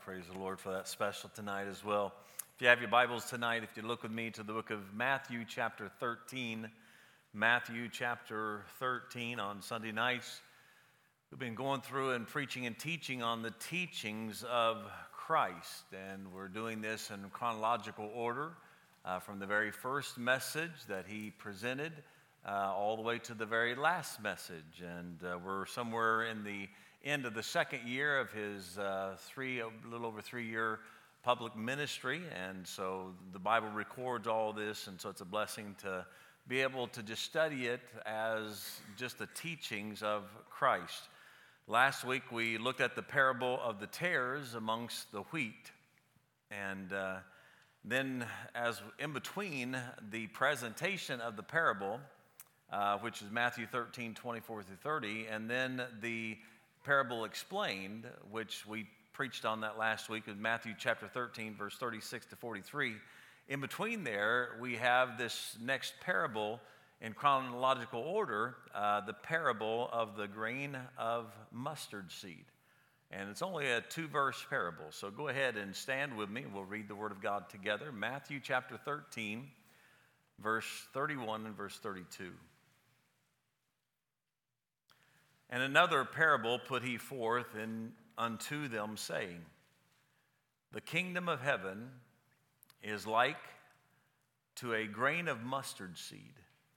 Praise the Lord for that special tonight as well. If you have your Bibles tonight, if you look with me to the book of Matthew chapter 13. Matthew chapter 13 on Sunday nights. We've been going through and preaching and teaching on the teachings of Christ. And we're doing this in chronological order from the very first message that he presented all the way to the very last message. And we're somewhere in the end of the second year of his a little over 3-year public ministry. And so the Bible records all this, and so it's a blessing to be able to just study it as just the teachings of Christ. Last week we looked at the parable of the tares amongst the wheat. And then as in between the presentation of the parable, which is Matthew 13, 24 through 30, and then the parable explained, which we preached on that last week, in Matthew chapter 13, verse 36 to 43. In between there, we have this next parable in chronological order, the parable of the grain of mustard seed. And it's only a 2-verse parable. So go ahead and stand with me. We'll read the Word of God together. Matthew chapter 13, verse 31 and verse 32. And another parable put he forth unto them, saying, The kingdom of heaven is like to a grain of mustard seed,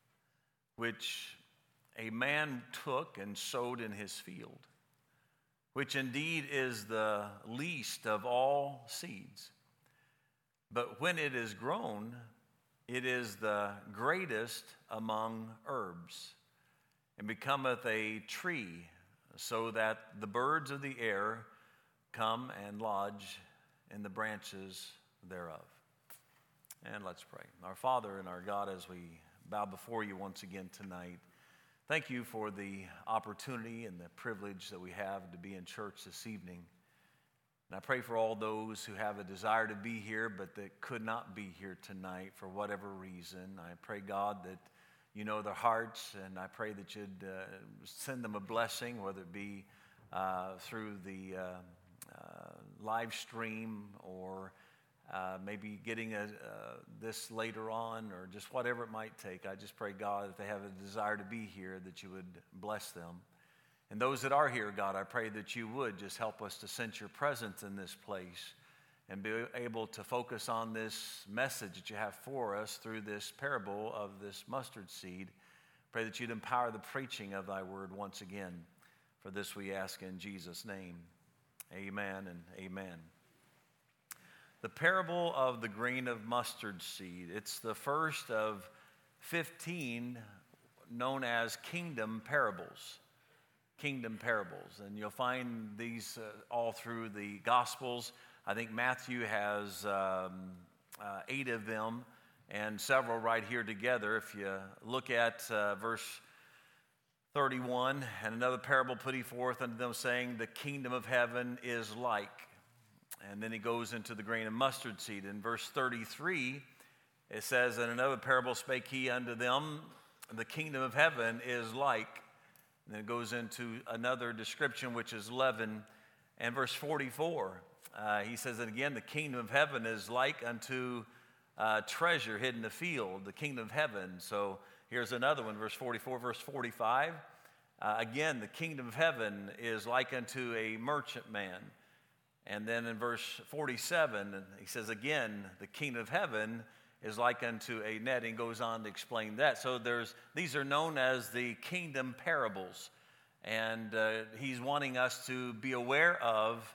which a man took and sowed in his field, which indeed is the least of all seeds. But when it is grown, it is the greatest among herbs, and becometh a tree, so that the birds of the air come and lodge in the branches thereof. And let's pray. Our Father and our God, as we bow before you once again tonight, thank you for the opportunity and the privilege that we have to be in church this evening. And I pray for all those who have a desire to be here but that could not be here tonight for whatever reason. I pray, God, that you know their hearts, and I pray that you'd send them a blessing, whether it be through the live stream or maybe getting this later on, or just whatever it might take. I just pray, God, if they have a desire to be here, that you would bless them. And those that are here, God, I pray that you would just help us to sense your presence in this place and be able to focus on this message that you have for us through this parable of this mustard seed. Pray that you'd empower the preaching of thy word once again. For this we ask in Jesus' name. Amen and amen. The parable of the grain of mustard seed. It's the first of 15 known as kingdom parables. Kingdom parables. And you'll find these all through the Gospels. I think Matthew has 8 of them and several right here together. If you look at verse 31, and another parable put he forth unto them, saying, The kingdom of heaven is like. And then he goes into the grain of mustard seed. In verse 33, it says, And another parable spake he unto them, The kingdom of heaven is like. And then it goes into another description, which is leaven. And verse 44, he says that again, the kingdom of heaven is like unto treasure hid in the field, the kingdom of heaven. So here's another one, verse 44, verse 45. Again, the kingdom of heaven is like unto a merchant man. And then in verse 47, he says again, the kingdom of heaven is like unto a net, and goes on to explain that. So these are known as the kingdom parables. And he's wanting us to be aware of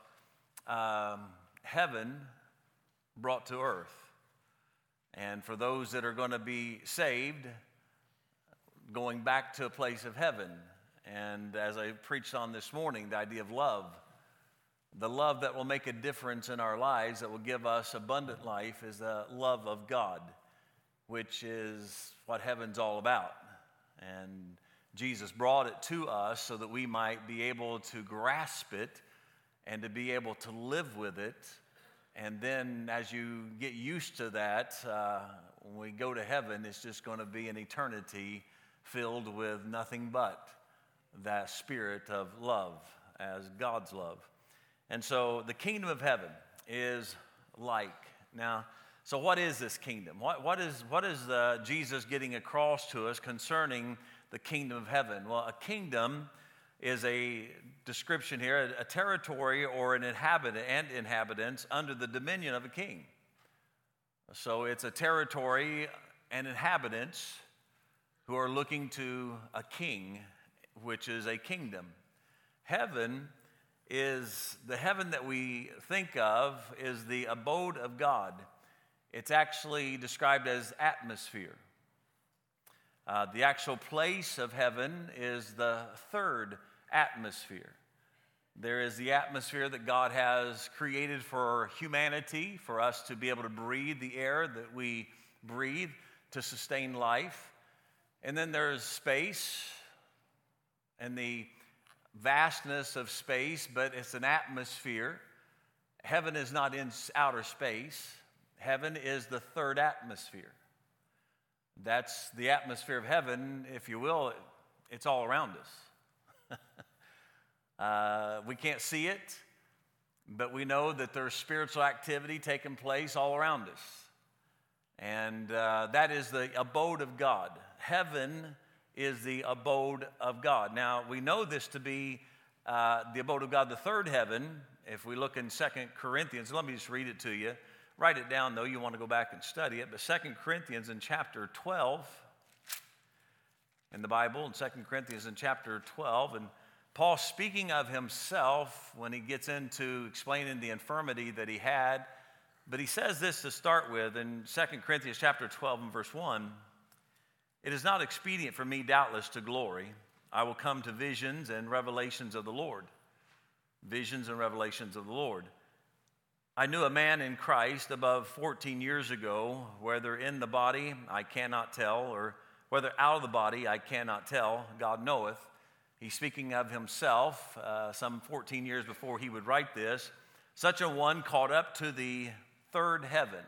heaven brought to earth. And for those that are going to be saved, going back to a place of heaven. And as I preached on this morning, the idea of love. The love that will make a difference in our lives, that will give us abundant life, is the love of God, which is what heaven's all about. And Jesus brought it to us so that we might be able to grasp it and to be able to live with it. And then as you get used to that, when we go to heaven, it's just going to be an eternity filled with nothing but that spirit of love as God's love. And so the kingdom of heaven, is like. Now, so what is this kingdom? What is Jesus getting across to us concerning the kingdom of heaven? Well, a kingdom is a description here, a territory or an inhabitant and inhabitants under the dominion of a king. So it's a territory and inhabitants who are looking to a king, which is a kingdom. Heaven is the heaven that we think of is the abode of God. It's actually described as atmosphere. The actual place of heaven is the third atmosphere. There is the atmosphere that God has created for humanity, for us to be able to breathe the air that we breathe to sustain life. And then there's space and the vastness of space, but it's an atmosphere. Heaven is not in outer space. Heaven is the third atmosphere. That's the atmosphere of heaven, if you will. It's all around us. We can't see it, but we know that there's spiritual activity taking place all around us. And that is the abode of God. Heaven is the abode of God. Now, we know this to be the abode of God, the third heaven. If we look in 2 Corinthians, let me just read it to you. Write it down, though. You want to go back and study it. But 2 Corinthians in chapter 12 in the Bible, in 2 Corinthians in chapter 12, and Paul speaking of himself when he gets into explaining the infirmity that he had, but he says this to start with in 2 Corinthians chapter 12 and verse 1, "It is not expedient for me, doubtless, to glory. I will come to visions and revelations of the Lord." Visions and revelations of the Lord. "I knew a man in Christ above 14 years ago, whether in the body I cannot tell, or whether out of the body I cannot tell, God knoweth." He's speaking of himself some 14 years before he would write this. "Such a one caught up to the third heaven."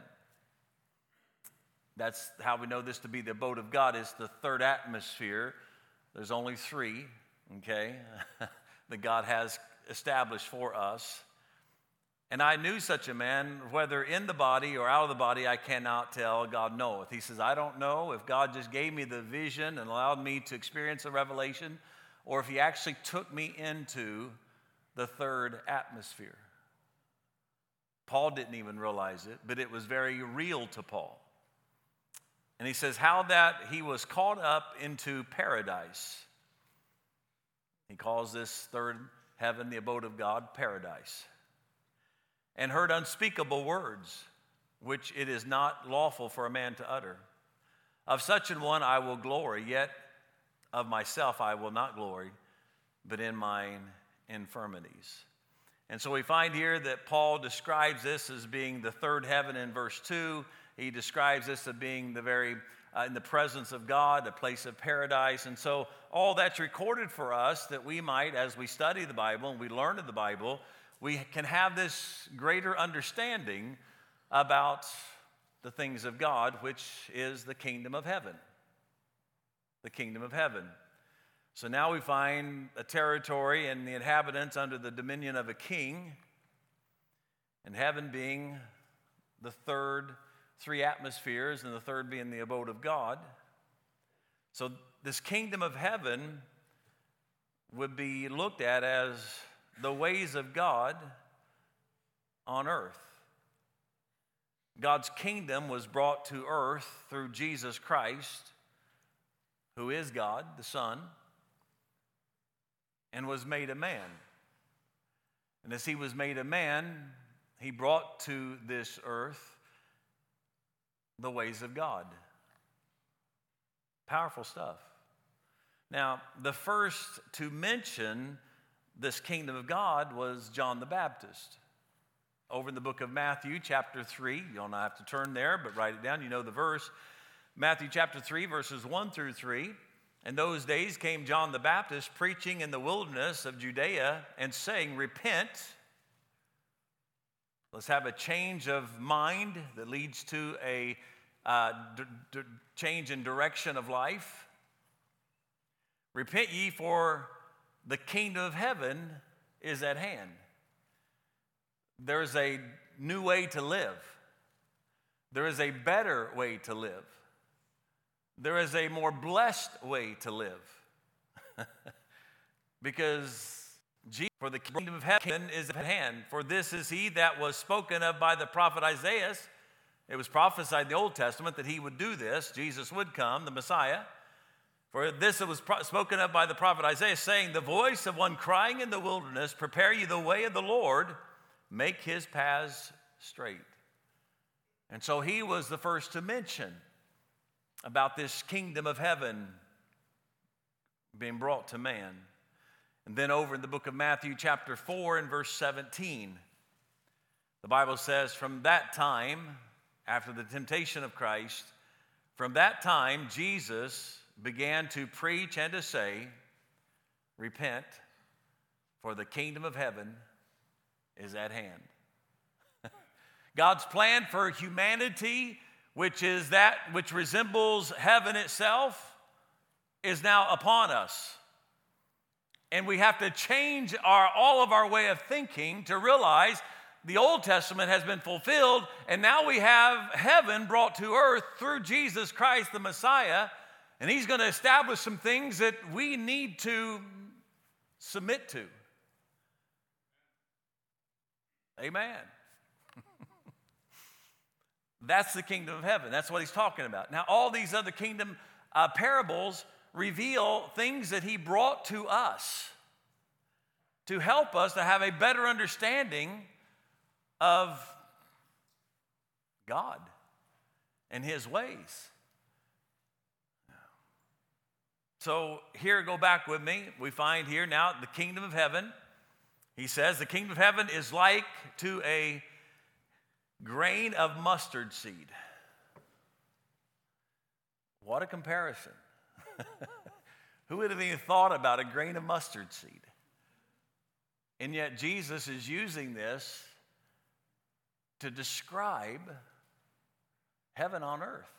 That's how we know this to be the abode of God. It's the third atmosphere. There's only three, okay, that God has established for us. "And I knew such a man, whether in the body or out of the body, I cannot tell, God knoweth." He says, I don't know if God just gave me the vision and allowed me to experience a revelation, or if he actually took me into the third atmosphere. Paul didn't even realize it, but it was very real to Paul. And he says how that he was caught up into paradise. He calls this third heaven, the abode of God, paradise. "And heard unspeakable words, which it is not lawful for a man to utter. Of such an one I will glory, yet of myself I will not glory, but in mine infirmities." And so we find here that Paul describes this as being the third heaven in verse 2. He describes this as being the very, in the presence of God, a place of paradise. And so all that's recorded for us that we might, as we study the Bible and we learn of the Bible, we can have this greater understanding about the things of God, which is the kingdom of heaven. The kingdom of heaven. So now we find a territory and the inhabitants under the dominion of a king, and heaven being the three atmospheres, and the third being the abode of God. So this kingdom of heaven would be looked at as the ways of God on earth. God's kingdom was brought to earth through Jesus Christ, who is God, the Son, and was made a man. And as he was made a man, he brought to this earth the ways of God. Powerful stuff. Now, the first to mention this kingdom of God was John the Baptist. Over in the book of Matthew, chapter 3, you don't have to turn there, but write it down, you know the verse. Matthew chapter 3, verses 1 through 3. "In those days came John the Baptist preaching in the wilderness of Judea and saying, Repent." Let's have a change of mind that leads to a change in direction of life. "Repent ye, for the kingdom of heaven is at hand." There's a new way to live. There is a better way to live. There is a more blessed way to live. Because for the kingdom of heaven is at hand. For this is he that was spoken of by the prophet Isaiah. It was prophesied in the Old Testament that he would do this. Jesus would come, the Messiah. For this it was spoken of by the prophet Isaiah, saying, the voice of one crying in the wilderness, prepare ye the way of the Lord, make his paths straight. And so he was the first to mention about this kingdom of heaven being brought to man. And then over in the book of Matthew chapter 4 and verse 17, the Bible says, from that time, after the temptation of Christ, from that time Jesus began to preach and to say, repent, for the kingdom of heaven is at hand. God's plan for humanity, which is that which resembles heaven itself, is now upon us. And we have to change all of our way of thinking to realize the Old Testament has been fulfilled, and now we have heaven brought to earth through Jesus Christ, the Messiah, and he's going to establish some things that we need to submit to. Amen. That's the kingdom of heaven. That's what he's talking about. Now, all these other kingdom parables reveal things that he brought to us to help us to have a better understanding of God and his ways. So here, go back with me. We find here now the kingdom of heaven. He says the kingdom of heaven is like to a grain of mustard seed. What a comparison. Who would have even thought about a grain of mustard seed? And yet Jesus is using this to describe heaven on earth.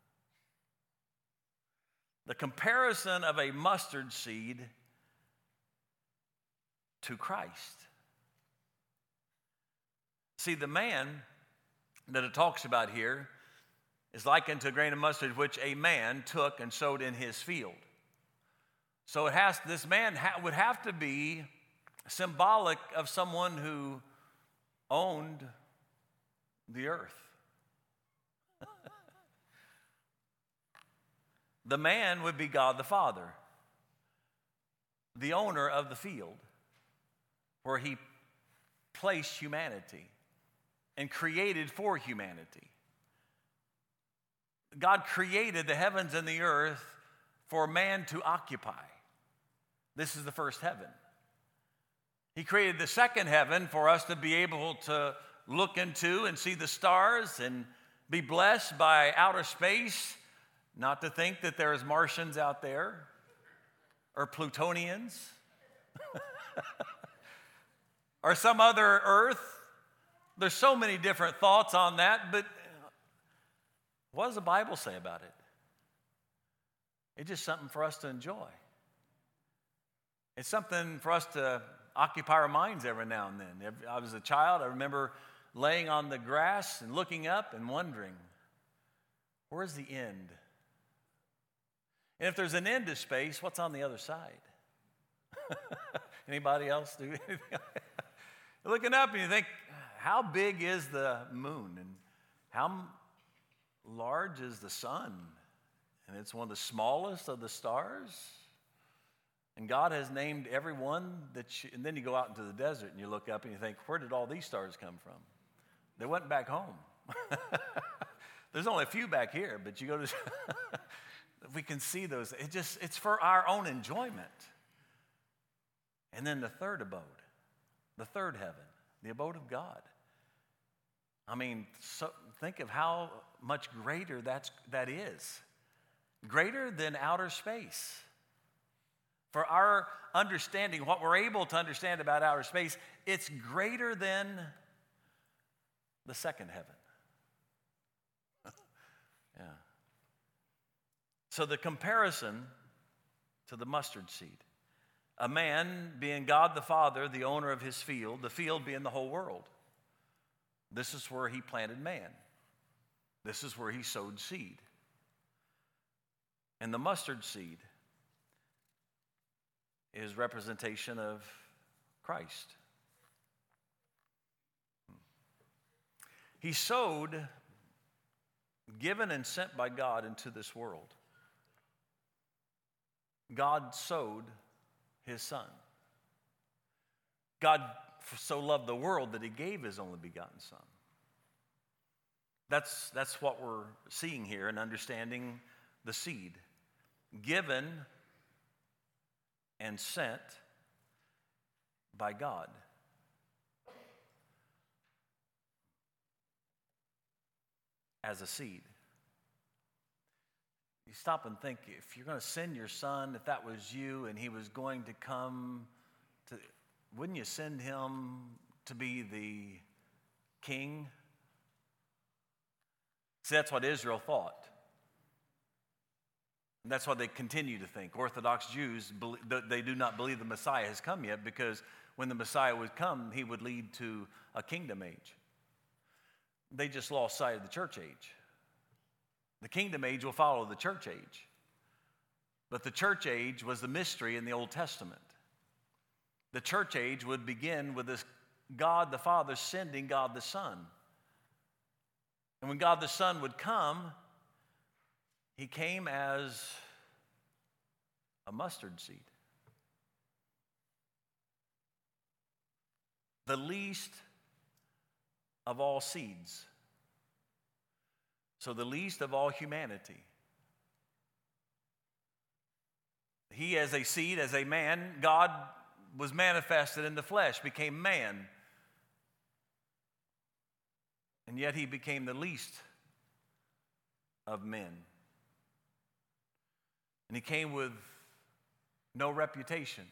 The comparison of a mustard seed to Christ. See, the man that it talks about here is likened to a grain of mustard which a man took and sowed in his field. So this man would have to be symbolic of someone who owned the earth. The man would be God the Father, the owner of the field where he placed humanity and created for humanity. God created the heavens and the earth for man to occupy. This is the first heaven. He created the second heaven for us to be able to look into and see the stars and be blessed by outer space, not to think that there's Martians out there or Plutonians or some other earth. There's so many different thoughts on that, but what does the Bible say about it? It's just something for us to enjoy. It's something for us to occupy our minds every now and then. I was a child, I remember laying on the grass and looking up and wondering, where's the end? And if there's an end to space, what's on the other side? Anybody else do anything? You're looking up and you think, how big is the moon? And how large is the sun? And it's one of the smallest of the stars. And God has named every one and then you go out into the desert and you look up and you think, where did all these stars come from? They went back home. There's only a few back here, but you go to, we can see those. It's for our own enjoyment. And then the third abode, the third heaven, the abode of God. I mean, think of how much greater that is. Greater than outer space. For our understanding, what we're able to understand about outer space, it's greater than the second heaven. Yeah. So the comparison to the mustard seed. A man being God the Father, the owner of his field, the field being the whole world. This is where he planted man. This is where he sowed seed. And the mustard seed is representation of Christ. He sowed, given and sent by God into this world. God sowed his Son. God so loved the world that he gave his only begotten Son. That's what we're seeing here and understanding the seed. Given and sent by God. As a seed. You stop and think, if you're going to send your Son, if that was you and he was going to come to, wouldn't you send him to be the king? See, that's what Israel thought. And that's what they continue to think. Orthodox Jews, they do not believe the Messiah has come yet, because when the Messiah would come, he would lead to a kingdom age. They just lost sight of the church age. The kingdom age will follow the church age. But the church age was the mystery in the Old Testament. The church age would begin with this God the Father sending God the Son. And when God the Son would come, he came as a mustard seed. The least of all seeds. So the least of all humanity. He as a seed, as a man, God was manifested in the flesh, became man. And yet he became the least of men. And he came with no reputation.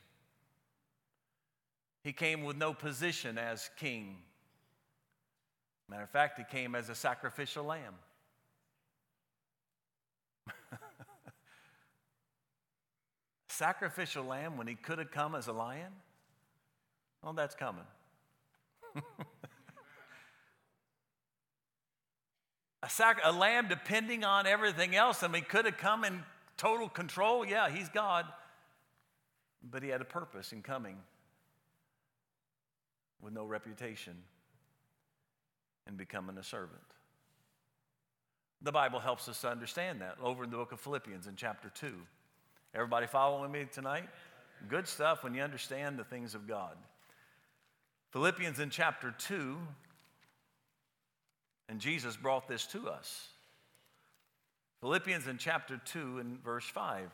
He came with no position as king. Matter of fact, he came as a sacrificial lamb. Sacrificial lamb when he could have come as a lion? Well, that's coming. A lamb depending on everything else, and he could have come in total control. Yeah, he's God. But he had a purpose in coming with no reputation and becoming a servant. The Bible helps us to understand that over in the book of Philippians in chapter 2. Everybody following me tonight? Good stuff when you understand the things of God. Philippians in chapter 2, and Jesus brought this to us. Philippians in chapter 2 and verse 5.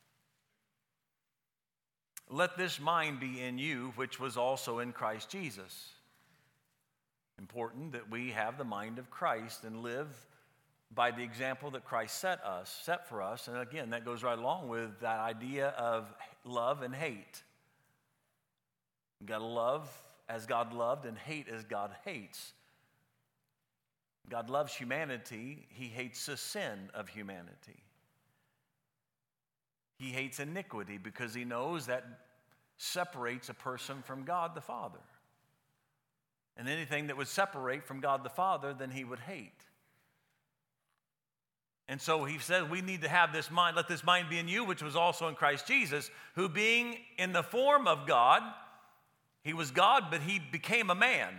Let this mind be in you, which was also in Christ Jesus. Important that we have the mind of Christ and live by the example that Christ set for us. And again, that goes right along with that idea of love and hate. You've got to love as God loved and hate as God hates. God loves humanity. He hates the sin of humanity. He hates iniquity because he knows that separates a person from God the Father. And anything that would separate from God the Father, then he would hate. And so he says we need to have this mind, let this mind be in you, which was also in Christ Jesus, who being in the form of God, he was God, but he became a man.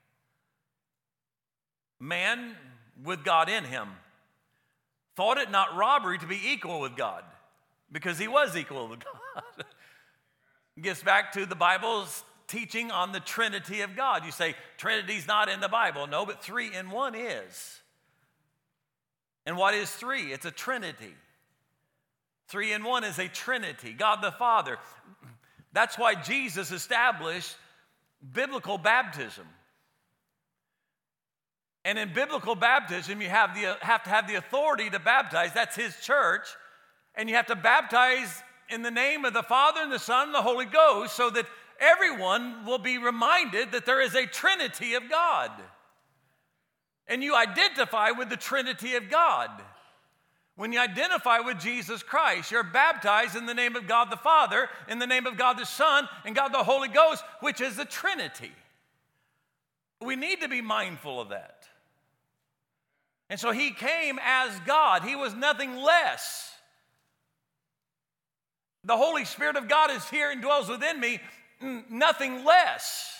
Man with God in him. Thought it not robbery to be equal with God, because he was equal with God. Gets back to the Bible's teaching on the Trinity of God. You say, Trinity's not in the Bible. No, but 3 in 1 is. And what is 3? It's a Trinity. 3 in 1 is a Trinity. God the Father. That's why Jesus established biblical baptism. And in biblical baptism, you have to have the authority to baptize. That's his church. And you have to baptize in the name of the Father and the Son and the Holy Ghost so that everyone will be reminded that there is a Trinity of God. And you identify with the Trinity of God. When you identify with Jesus Christ, you're baptized in the name of God the Father, in the name of God the Son, and God the Holy Ghost, which is the Trinity. We need to be mindful of that. And so he came as God. He was nothing less. The Holy Spirit of God is here and dwells within me, nothing less.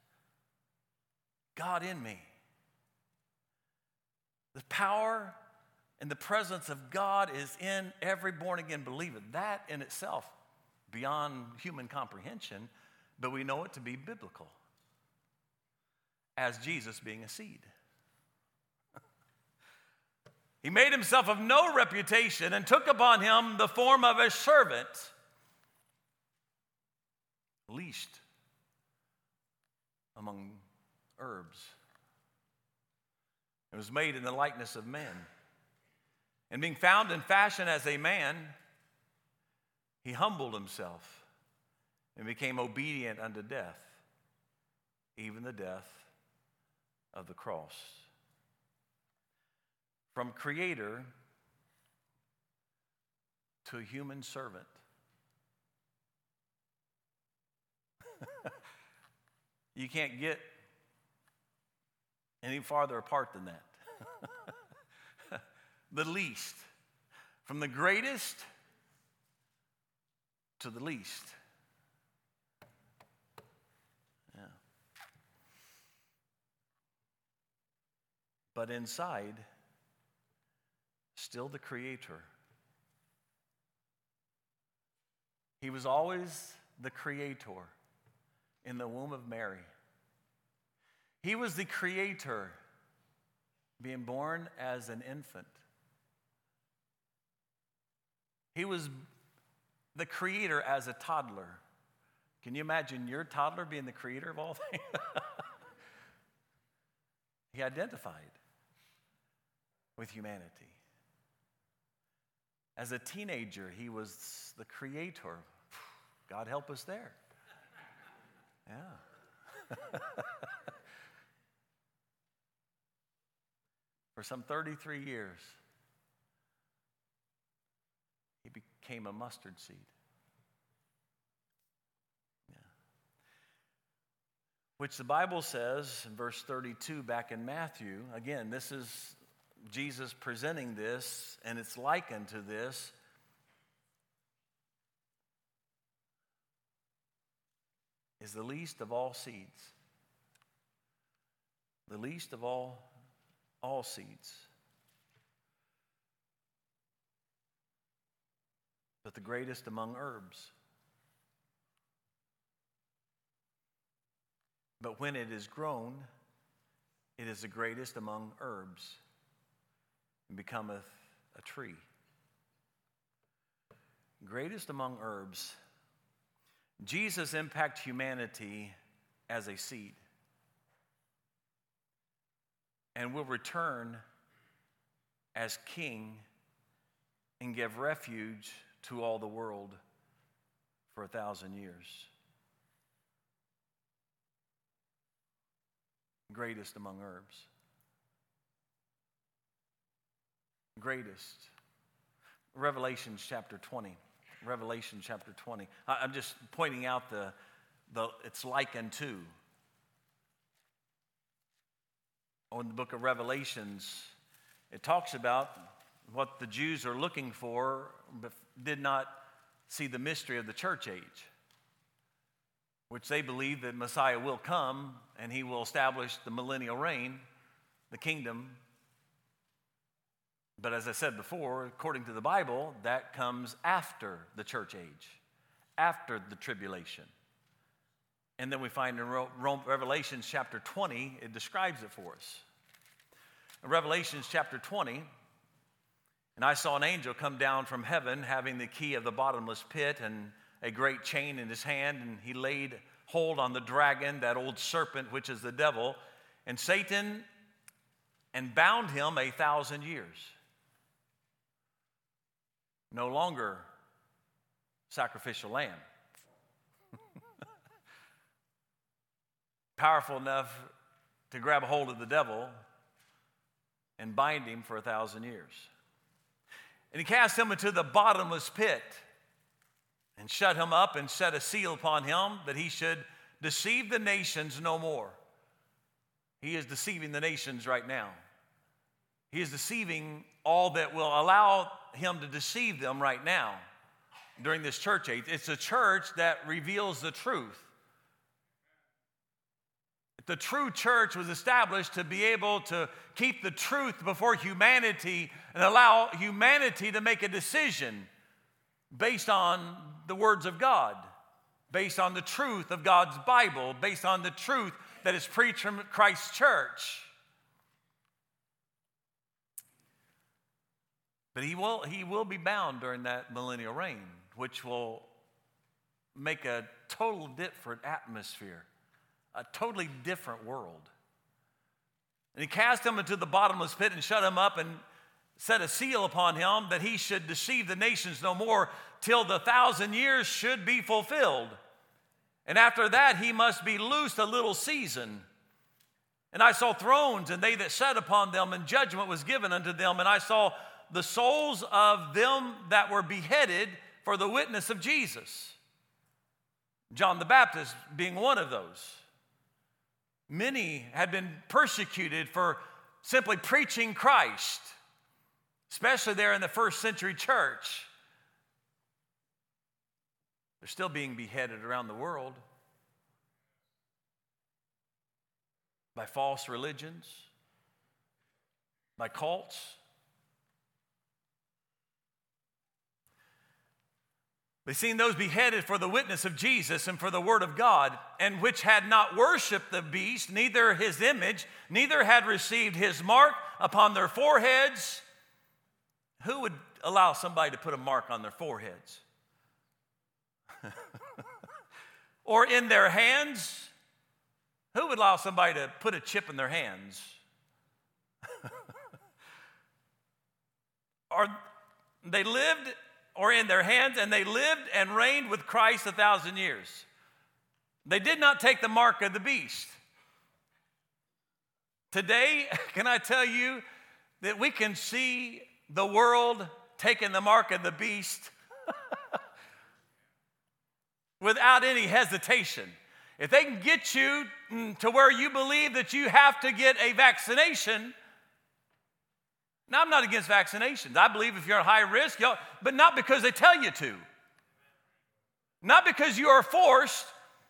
God in me. The power and the presence of God is in every born-again believer. That in itself, beyond human comprehension, but we know it to be biblical. As Jesus being a seed. He made himself of no reputation and took upon him the form of a servant, least among herbs. It was made in the likeness of men. And being found in fashion as a man, he humbled himself and became obedient unto death, even the death of the cross. From creator to a human servant. You can't get any farther apart than that. The least. From the greatest to the least. Yeah. But inside, still the creator. He was always the creator in the womb of Mary. He was the creator being born as an infant. He was the creator as a toddler. Can you imagine your toddler being the creator of all things? He identified with humanity. As a teenager, he was the creator. God help us there. Yeah. For some 33 years, he became a mustard seed. Yeah. Which the Bible says in verse 32 back in Matthew, again, this is Jesus presenting this, and it's likened to this. Is the least of all seeds. The least of all seeds. But the greatest among herbs. But when it is grown, it is the greatest among herbs, and becometh a tree. Greatest among herbs. Jesus impacted humanity as a seed and will return as king and give refuge to all the world for 1,000 years. Greatest among herbs. Greatest. Revelation chapter 20. Revelation chapter 20. I'm just pointing out the it's likened to. In the book of Revelations, it talks about what the Jews are looking for, but did not see the mystery of the church age, which they believe that Messiah will come and he will establish the millennial reign, the kingdom. But as I said before, according to the Bible, that comes after the church age, after the tribulation. And then we find in Revelation chapter 20, it describes it for us. In Revelation chapter 20, and I saw an angel come down from heaven having the key of the bottomless pit and a great chain in his hand, and he laid hold on the dragon, that old serpent, which is the devil, and Satan, and bound him 1,000 years. No longer sacrificial lamb. Powerful enough to grab a hold of the devil and bind him for 1,000 years. And he cast him into the bottomless pit and shut him up and set a seal upon him that he should deceive the nations no more He is deceiving the nations right now. He is deceiving all that will allow him to deceive them right now during this church age. It's a church that reveals the truth. The true church was established to be able to keep the truth before humanity and allow humanity to make a decision based on the words of God, based on the truth of God's Bible, based on the truth that is preached from Christ's church. But he will be bound during that millennial reign, which will make a total different atmosphere, a totally different world. And he cast him into the bottomless pit and shut him up and set a seal upon him that he should deceive the nations no more till the 1,000 years should be fulfilled. And after that he must be loosed a little season. And I saw thrones, and they that sat upon them, and judgment was given unto them. And I saw the souls of them that were beheaded for the witness of Jesus. John the Baptist being one of those. Many had been persecuted for simply preaching Christ, especially there in the first century church. They're still being beheaded around the world by false religions, by cults. We've seen those beheaded for the witness of Jesus and for the word of God, and which had not worshipped the beast, neither his image, neither had received his mark upon their foreheads. Who would allow somebody to put a mark on their foreheads? Or in their hands? Who would allow somebody to put a chip in their hands? Or they lived, or in their hands, and they lived and reigned with Christ 1,000 years. They did not take the mark of the beast. Today, can I tell you that we can see the world taking the mark of the beast without any hesitation. If they can get you to where you believe that you have to get a vaccination. Now, I'm not against vaccinations. I believe if you're at high risk, but not because they tell you to. Not because you are forced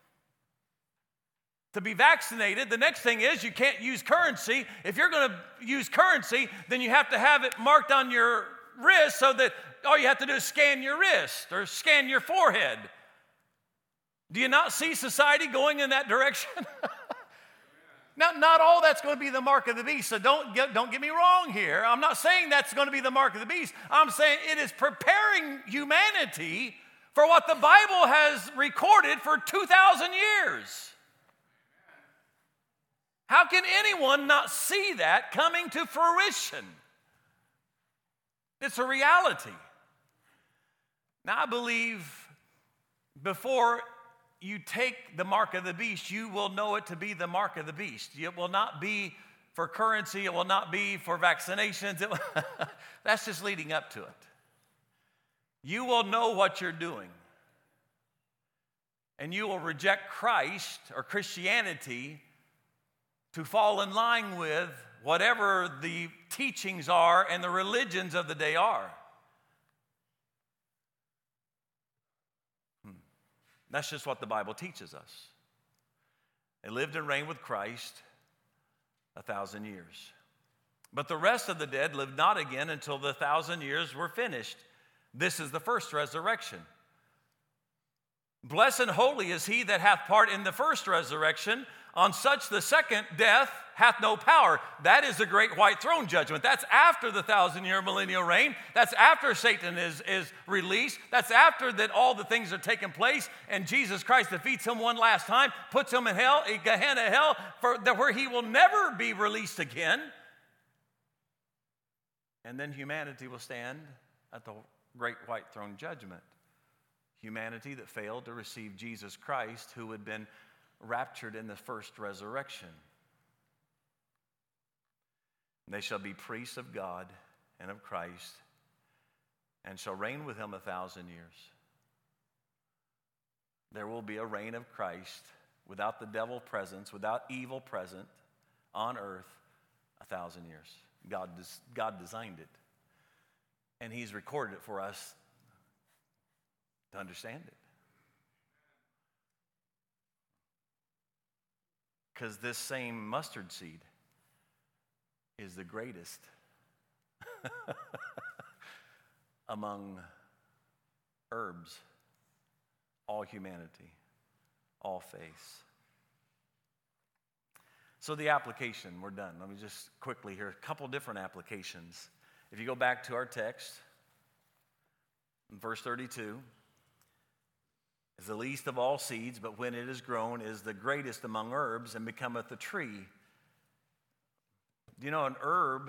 to be vaccinated. The next thing is you can't use currency. If you're going to use currency, then you have to have it marked on your wrist so that all you have to do is scan your wrist or scan your forehead. Do you not see society going in that direction? Now, not all that's going to be the mark of the beast, so don't get me wrong here. I'm not saying that's going to be the mark of the beast. I'm saying it is preparing humanity for what the Bible has recorded for 2,000 years. How can anyone not see that coming to fruition? It's a reality. Now, I believe before you take the mark of the beast, you will know it to be the mark of the beast. It will not be for currency. It will not be for vaccinations. That's just leading up to it. You will know what you're doing. And you will reject Christ or Christianity to fall in line with whatever the teachings are and the religions of the day are. That's just what the Bible teaches us. They lived and reigned with Christ 1,000 years. But the rest of the dead lived not again until the 1,000 years were finished. This is the first resurrection. Blessed and holy is he that hath part in the first resurrection. On such the second death hath no power. That is the great white throne judgment. That's after the 1,000-year millennial reign. That's after Satan is released. That's after that all the things are taking place and Jesus Christ defeats him one last time, puts him in hell, in Gehenna hell, where he will never be released again. And then humanity will stand at the great white throne judgment. Humanity that failed to receive Jesus Christ, who had been raptured in the first resurrection. They shall be priests of God and of Christ, and shall reign with him 1,000 years. There will be a reign of Christ without the devil presence, without evil present, on earth 1,000 years. God designed it. And he's recorded it for us to understand it. Because this same mustard seed is the greatest among herbs, all humanity, all faiths. So the application, we're done. Let me just quickly here, a couple different applications. If you go back to our text, in verse 32, is the least of all seeds, but when it is grown is the greatest among herbs and becometh a tree. You know, an herb,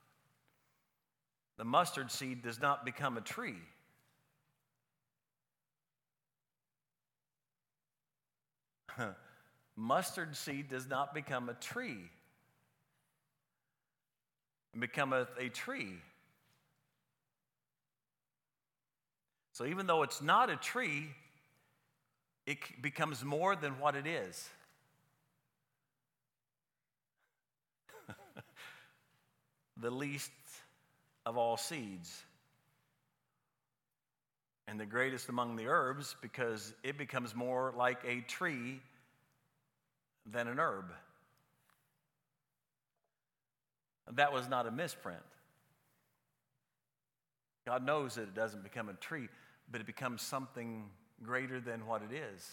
the mustard seed does not become a tree. Mustard seed does not become a tree. It becometh a tree. So even though it's not a tree, it becomes more than what it is. The least of all seeds. And the greatest among the herbs, because it becomes more like a tree than an herb. That was not a misprint. God knows that it doesn't become a tree, but it becomes something greater than what it is.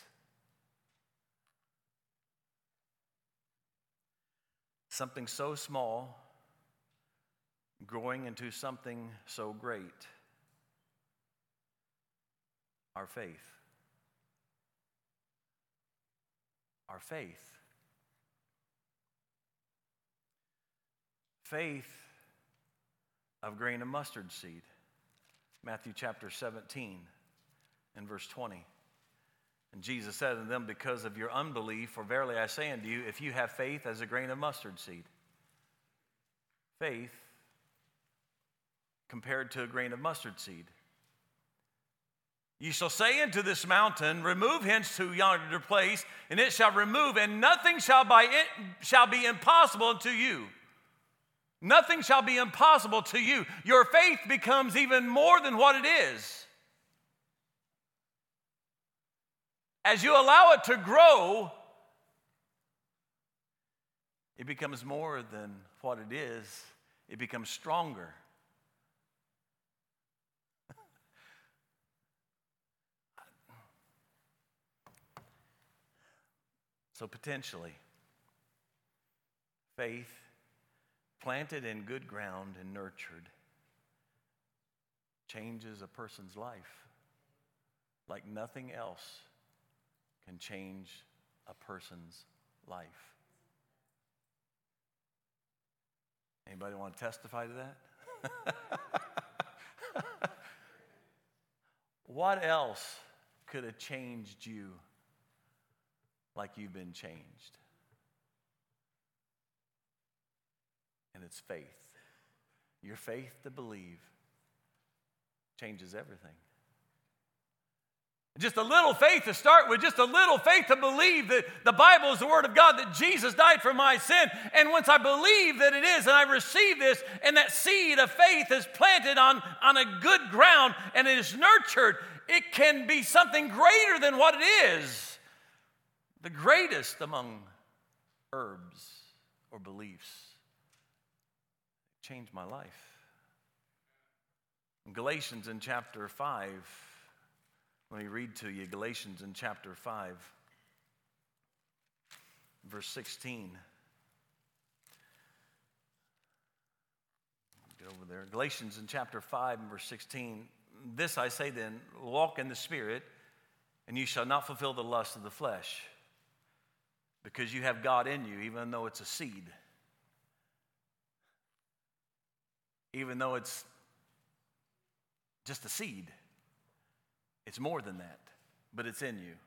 Something so small growing into something so great. Our faith. Our faith. Faith of grain of mustard seed. Matthew chapter 17 and verse 20. And Jesus said unto them, because of your unbelief, for verily I say unto you, if you have faith as a grain of mustard seed. Faith compared to a grain of mustard seed. You shall say unto this mountain, remove hence to yonder place, and it shall remove, and nothing shall be impossible unto you. Nothing shall be impossible to you. Your faith becomes even more than what it is. As you allow it to grow, it becomes more than what it is. It becomes stronger. So potentially, faith planted in good ground and nurtured changes a person's life like nothing else can change a person's life. Anybody want to testify to that? What else could have changed you like you've been changed? And it's faith. Your faith to believe changes everything. Just a little faith to start with, just a little faith to believe that the Bible is the Word of God, that Jesus died for my sin. And once I believe that it is, and I receive this, and that seed of faith is planted on a good ground, and it is nurtured, it can be something greater than what it is. The greatest among herbs or beliefs. Changed my life. In Galatians in chapter 5, let me read to you Galatians in chapter 5, verse 16. Get over there. Galatians in chapter 5 and verse 16. This I say then, walk in the Spirit, and you shall not fulfill the lust of the flesh, because you have God in you, even though it's a seed. Even though it's just a seed. It's more than that, but it's in you.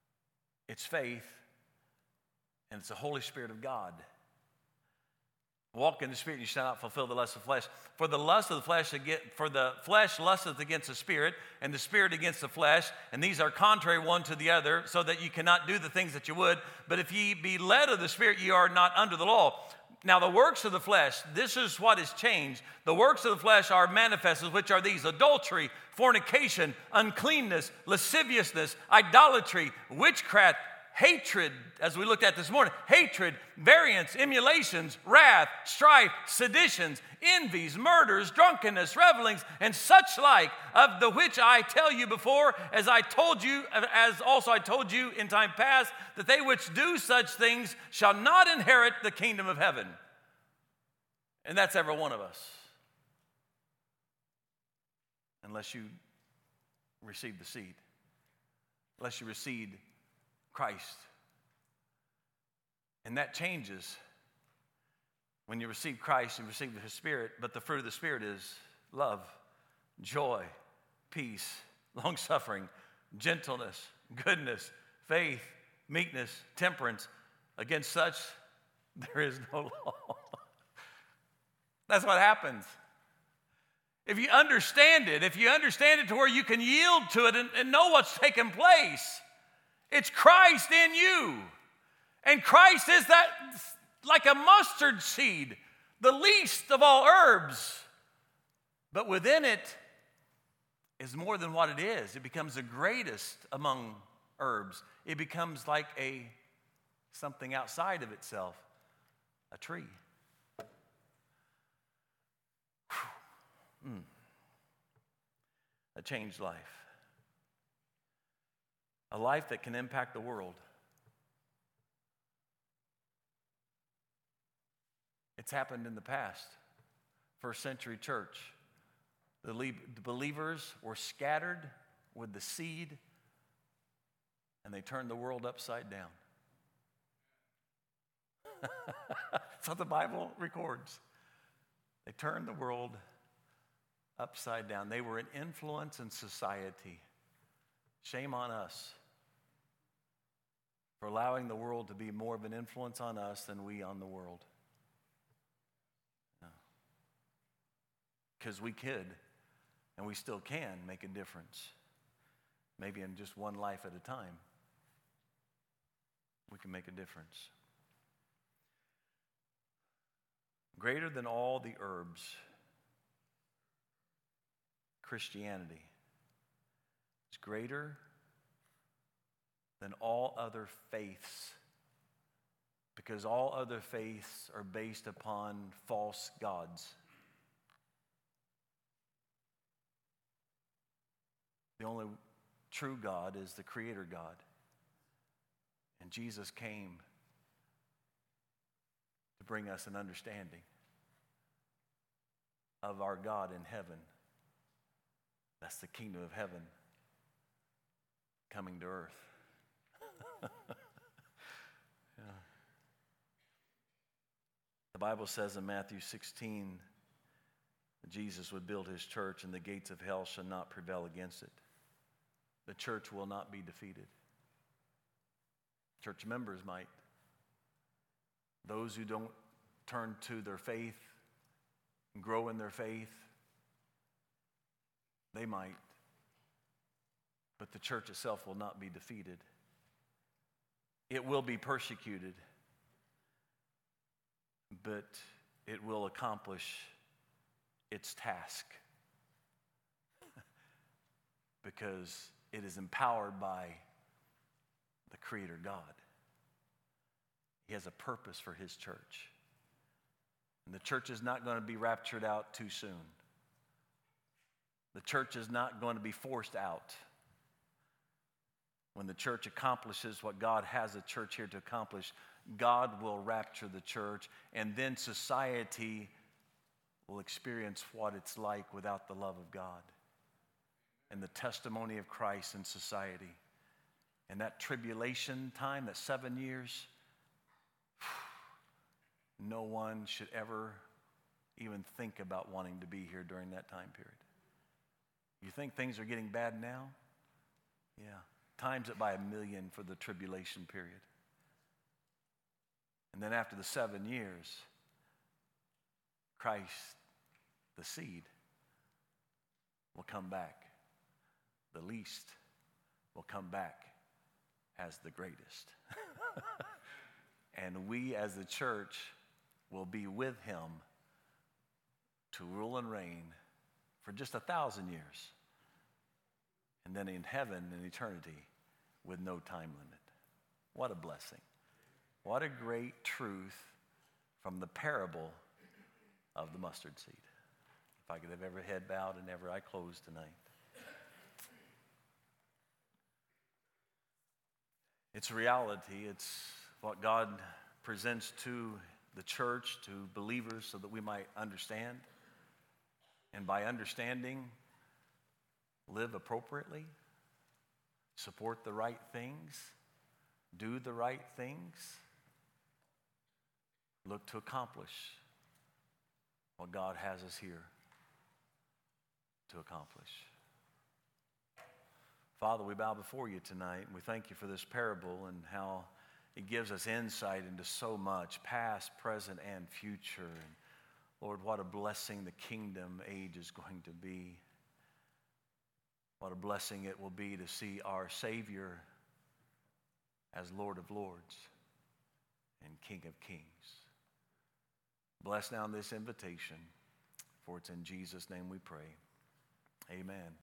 It's faith, and it's the Holy Spirit of God Walk in the Spirit, and you shall not fulfill the lust of the flesh. For the flesh lusteth against the Spirit, and the Spirit against the flesh, and these are contrary one to the other, so that you cannot do the things that you would. But if ye be led of the Spirit, ye are not under the law. Now the works of the flesh, this is what has changed. The works of the flesh are manifested, which are these: adultery, fornication, uncleanness, lasciviousness, idolatry, witchcraft, hatred, as we looked at this morning, hatred, variance, emulations, wrath, strife, seditions, envies, murders, drunkenness, revelings, and such like, of the which I tell you before, as also I told you in time past, that they which do such things shall not inherit the kingdom of heaven. And that's every one of us. Unless you receive the seed. Unless you receive Christ. And that changes. When you receive Christ, you receive His Spirit, but the fruit of the Spirit is love, joy, peace, long-suffering, gentleness, goodness, faith, meekness, temperance. Against such, there is no law. That's what happens. If you understand it to where you can yield to it and know what's taking place, it's Christ in you. And Christ is that like a mustard seed, the least of all herbs. But within it is more than what it is. It becomes the greatest among herbs. It becomes like something outside of itself, a tree. A changed life. A life that can impact the world. It's happened in the past. First century church. The believers were scattered with the seed, and they turned the world upside down. That's what the Bible records. They turned the world upside down. They were an influence in society. Shame on us for allowing the world to be more of an influence on us than we on the world. Because we could, and we still can, make a difference. Maybe in just one life at a time, we can make a difference. Greater than all the herbs, Christianity is greater than all other faiths, because all other faiths are based upon false gods. The only true God is the Creator God. And Jesus came to bring us an understanding of our God in heaven. That's the kingdom of heaven coming to earth. Yeah. The Bible says in Matthew 16 that Jesus would build His church, and the gates of hell shall not prevail against it. The church will not be defeated. Church members might. Those who don't turn to their faith and grow in their faith, they might. But the church itself will not be defeated. It will be persecuted, but it will accomplish its task because it is empowered by the Creator God. He has a purpose for His church. And the church is not going to be raptured out too soon. The church is not going to be forced out. When the church accomplishes what God has a church here to accomplish, God will rapture the church, and then society will experience what it's like without the love of God and the testimony of Christ in society. And that tribulation time, that 7 years, no one should ever even think about wanting to be here during that time period. You think things are getting bad now? Yeah. Times it by 1,000,000 for the tribulation period. And then after the 7 years, Christ, the seed, will come back. The least will come back as the greatest. And we as the church will be with him to rule and reign for just 1,000 years. And then in heaven in eternity with no time limit. What a blessing. What a great truth from the parable of the mustard seed. If I could have every head bowed and every eye closed tonight. It's reality. It's what God presents to the church, to believers, so that we might understand. And by understanding, live appropriately, support the right things, do the right things, look to accomplish what God has us here to accomplish. Father, we bow before you tonight, and we thank you for this parable and how it gives us insight into so much, past, present, and future. And Lord, what a blessing the kingdom age is going to be. What a blessing it will be to see our Savior as Lord of Lords and King of Kings. Bless now this invitation, for it's in Jesus' name we pray. Amen.